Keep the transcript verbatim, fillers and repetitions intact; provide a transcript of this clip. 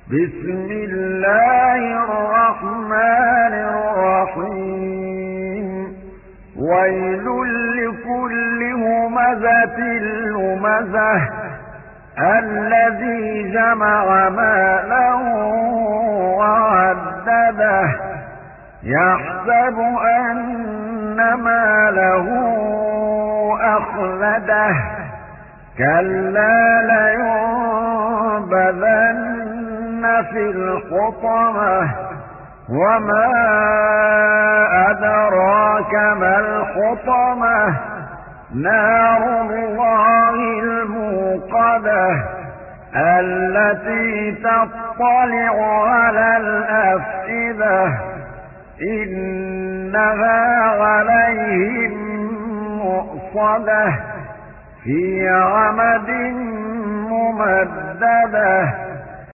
بسم الله الرحمن الرحيم ويل لكل همزة لمزة الذي جمع مالا وعدده يحسب أن ماله أخلده كلا لينبذن في الحطمة وما أدراك ما الحطمة نار الله الموقدة التي تطلع على الأفئدة إنها عليهم مؤصدة في عمد ممددة